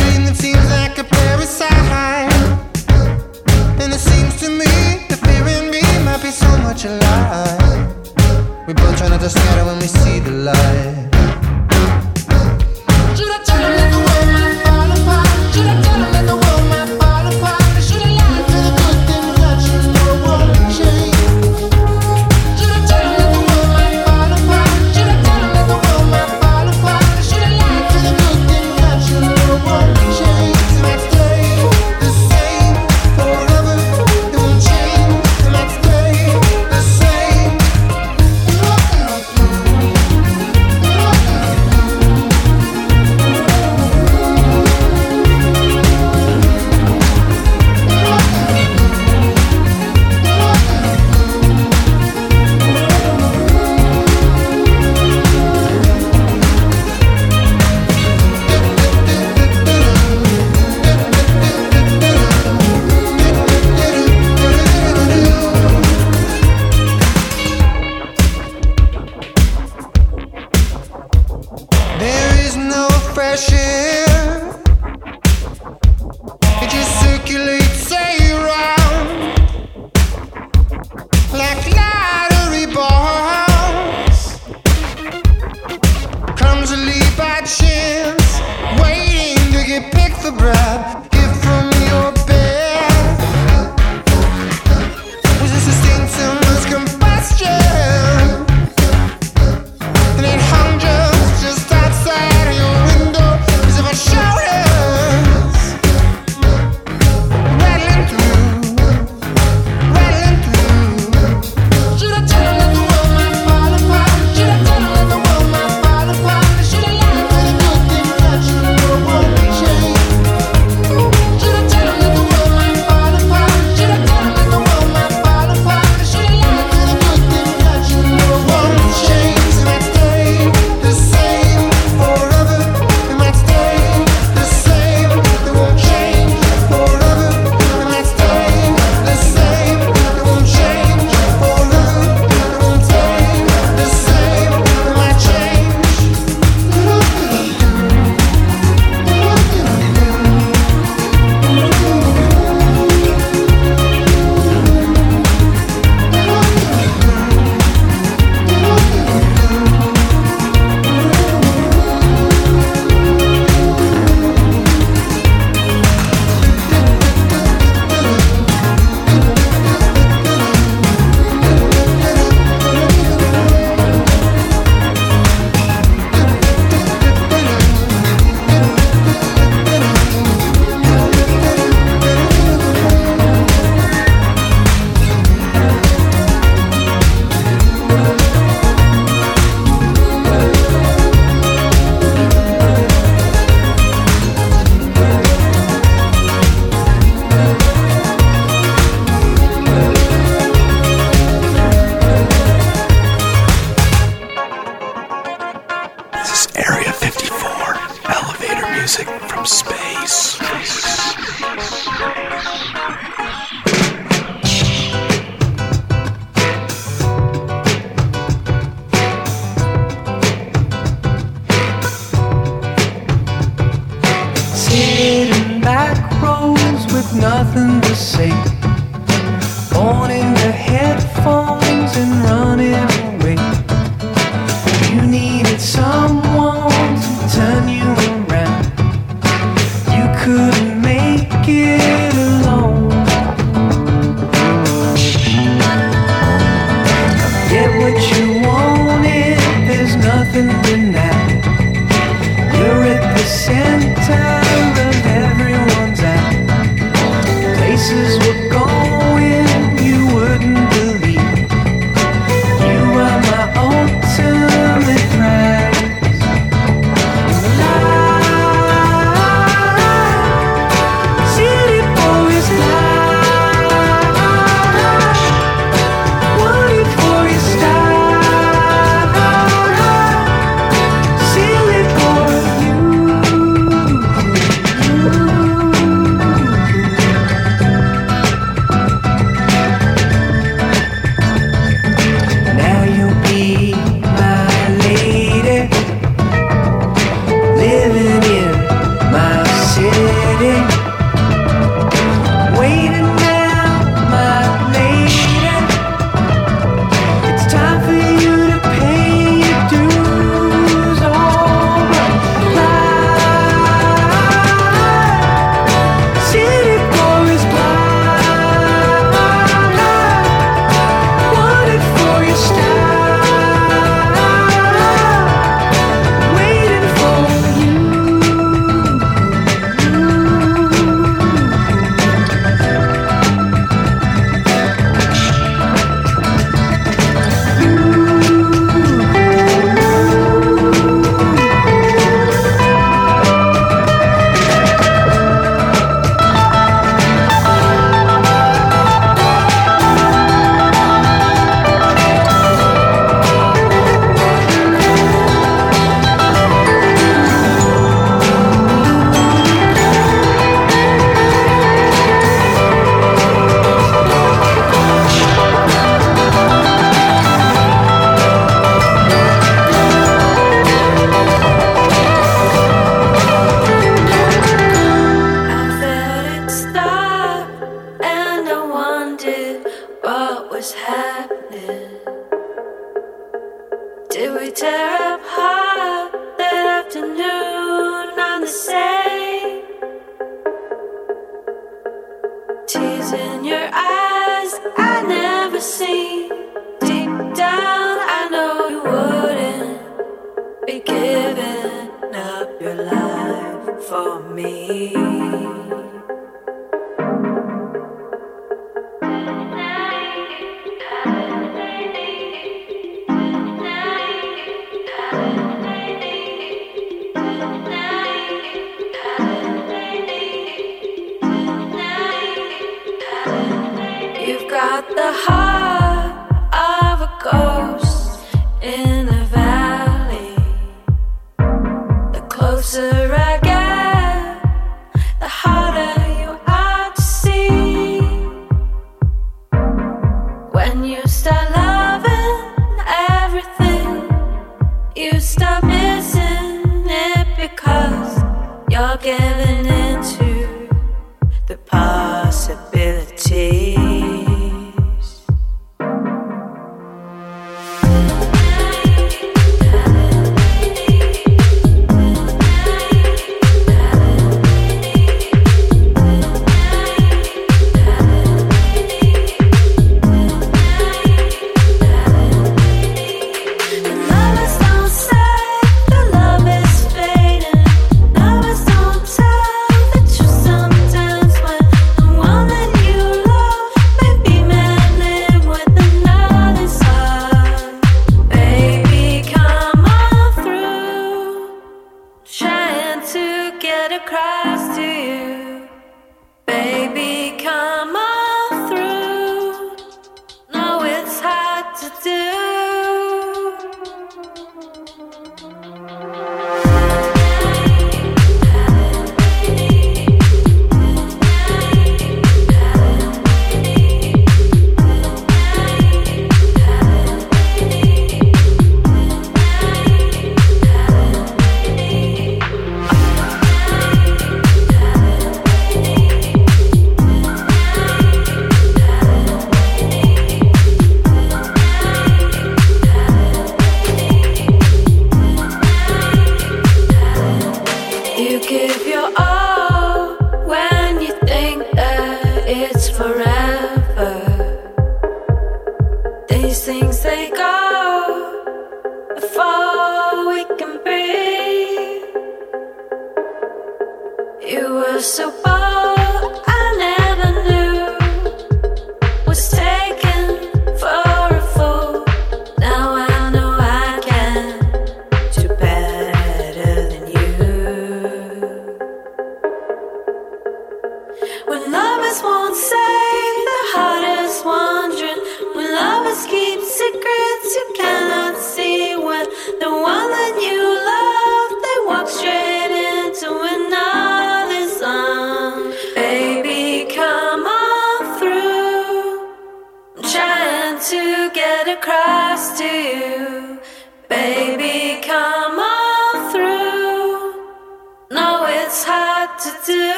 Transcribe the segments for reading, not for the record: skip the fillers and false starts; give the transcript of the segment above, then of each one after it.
dream that seems like a parasite. And it seems to me the fear in me might be so much alive. We both try not to scatter when we see the light. Should I tell him that the world might fall apart? Should I tell him that the world might fall apart? Or should I lie to the good things that you know won't change? Should I tell him that the world might fall apart? Should I tell him that the world might fall apart? Or should I lie to the good things that you know won't change? It might stay the same forever. It won't change. It might stay the same. There is no fresh air. It just circulates around like lottery balls. Clumsily by chance, waiting to get picked the breath. Give from your bed. Was this a symptomless combustion? And it hung just outside of your window, as if I showed us, rattling through. Should I tell him that the world might fall apart? Should I tell him that the world might fall apart? Or should I lie to the good things that you know won't change? Should I tell him that the world might fall apart? Should I tell him that the world might fall apart? Or should I lie to the good things that you know won't change? It might stay the same forever. It might stay the same. It won't change forever. It might stay the same. It won't change forever. It won't stay the same. It might change. This is Area 54, elevator music from space. Sitting back rows with nothing to say, phoning the headphones and running away. You needed someone to turn you around. You couldn't make it alone. Get what you wanted, there's nothing denied. You're at the center of everyone's eye. Places we're going you wouldn't believe. You are my ultimate prize.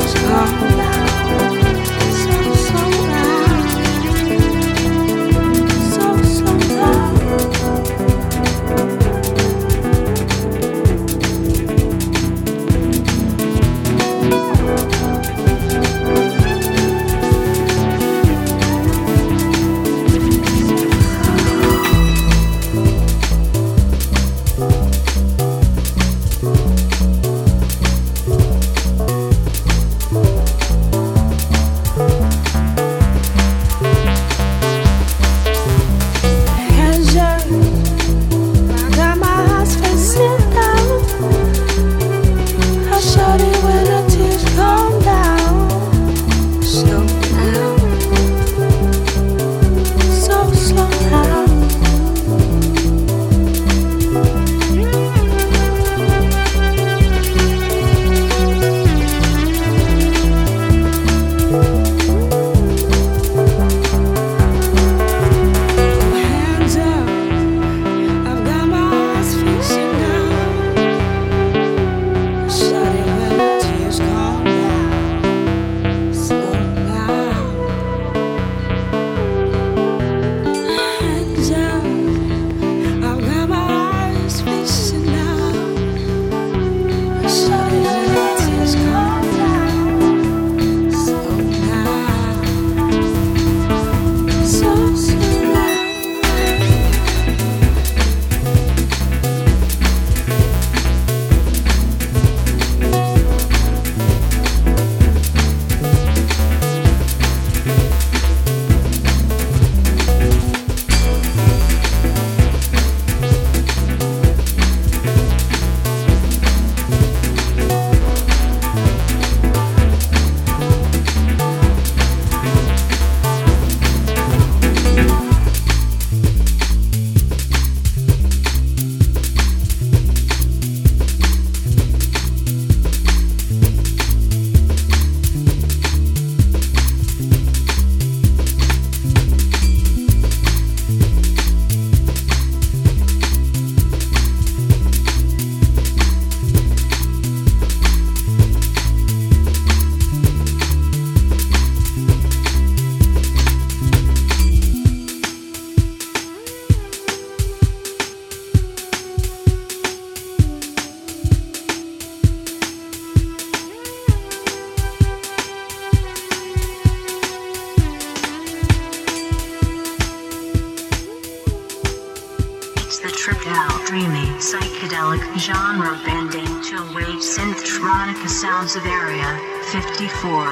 dreamy, psychedelic, genre-bending, chill-wave synth-tronica sounds of Area 54.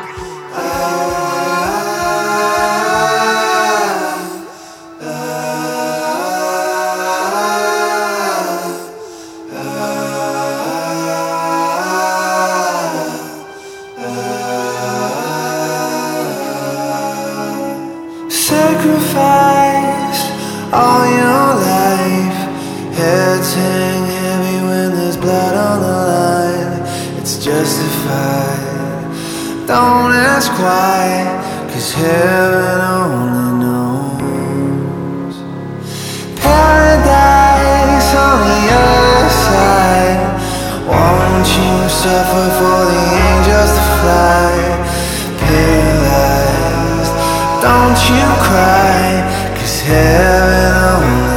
Sacrifice all your life. Heads hang heavy when there's blood on the line. It's justified. Don't ask why, 'cause heaven only knows. Paradise on the other side. Won't you suffer for the angels to fly? Paralyzed. Don't you cry, 'cause heaven only knows.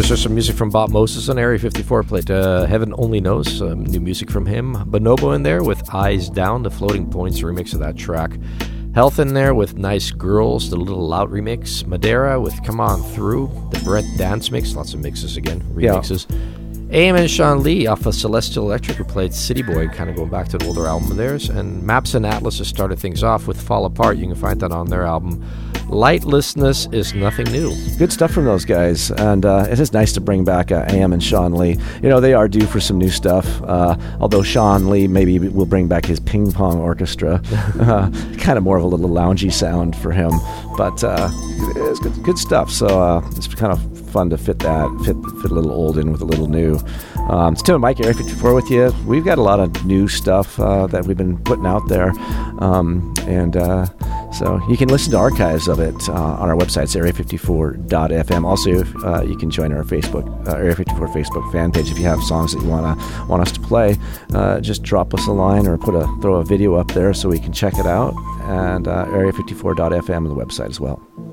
there's some music from Bob Moses on Area 54. Played Heaven Only Knows, new music from him. Bonobo in there with Eyes Down, the Floating Points remix of that track. Health in there with Nice Girls, the Little Loud remix. Madeira with Come On Through, the Brett Dance mix. Lots of mixes again, remixes. Yeah. AM and Sean Lee off of Celestial Electric, who played City Boy, kind of going back to an older album of theirs. And Maps and Atlas has started things off with Fall Apart. You can find that on their album Lightlessness Is Nothing New. Good stuff from those guys, and it is nice to bring back AM and Sean Lee. You know, they are due for some new stuff, although Sean Lee maybe will bring back his ping pong orchestra. Kind of more of a little loungy sound for him, but it's good stuff, so it's kind of fun to fit a little old in with a little new. It's Tim and Mike, Area 54 with you. We've got a lot of new stuff that we've been putting out there, so you can listen to archives of it on our website, area54.fm. Also, you can join our Facebook Area 54 Facebook fan page if you have songs that you want us to play. Just drop us a line or throw a video up there so we can check it out. And area54.fm on the website as well.